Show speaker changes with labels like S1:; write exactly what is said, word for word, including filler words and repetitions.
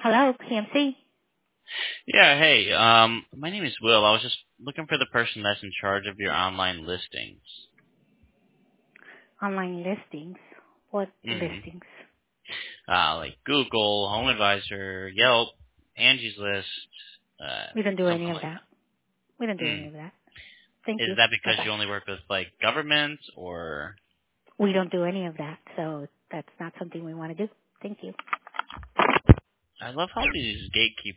S1: Hello, P M C.
S2: Yeah, hey, um, my name is Will. I was just looking for the person that's in charge of your online listings.
S1: Online listings. What
S2: Mm-hmm.
S1: listings?
S2: Uh, like Google, Home Advisor, Yelp, Angie's List, uh,
S1: We don't do any
S2: something
S1: of
S2: like
S1: that. We don't
S2: that.
S1: do
S2: Mm.
S1: any of that. Thank
S2: Is
S1: you.
S2: that
S1: Bye
S2: because
S1: bye.
S2: you only work with, like, government, or...
S1: We don't do any of that, so that's not something we want to do. Thank you.
S2: I love how these gatekeepers